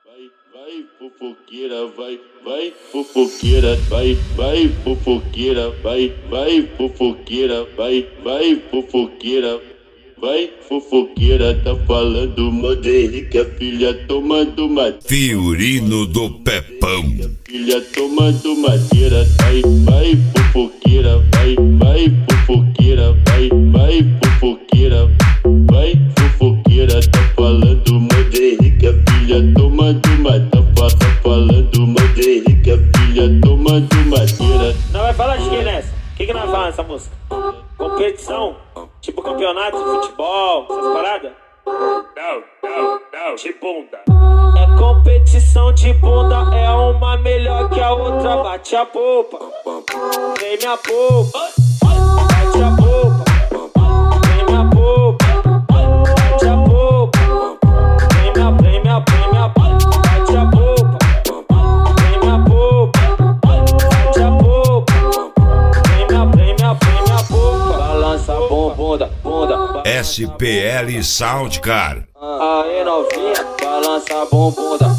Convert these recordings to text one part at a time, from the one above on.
Vai fofoqueira, vai fofoqueira, vai fofoqueira, vai fofoqueira, vai fofoqueira, vai fofoqueira, tá falando mal de Henrique, a filha tomando madeira. Fiorino do Pepão. Filha tomando madeira, vai fofoqueira, vai fofoqueira, vai fofoqueira, vai fofoqueira, tá falando mal de Henrique, a filha tomando madeira. Tá falando mal de Henrique, a filha tomando madeira. Não vai falar de quem nessa? O que nós falamos nessa música? Competição? Tipo campeonato de futebol, essas paradas? Não, de bunda. É competição de bunda, é uma melhor que a outra. Bate a popa, vem minha popa. Bate a popa, vem minha popa. Bate a popa, vem minha popa. Bate a popa, vem minha popa. Bate a popa, vem minha popa. Balança a bunda. SPL Soundcar. Aê novinha, balança a bunda.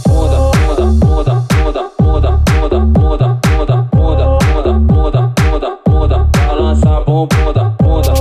Balança a bunda.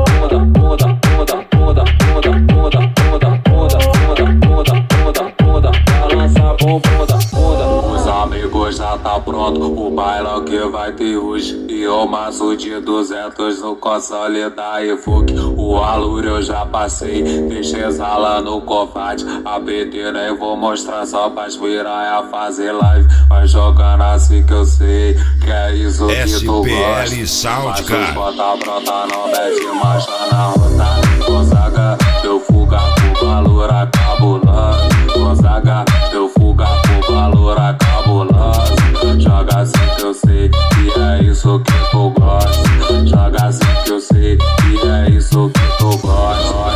Os amigos já tá pronto, o bailão que vai ter hoje. E o maço de 200 no console da Evoque. O aluro eu já passei, deixei exalar no combate. A beteira eu vou mostrar só pra piranha fazer live. Vai jogando assim que eu sei, que é isso que tu gosta. SPL Soundcar. Bota brota, não mete marcha na rota. Gonzaga, eu fuga pro valor cabuloso. Gonzaga, eu fuga pro valor cabuloso. Joga assim que eu sei, que é isso que tu gosta. Joga assim que eu sei, que é isso que tu gosta.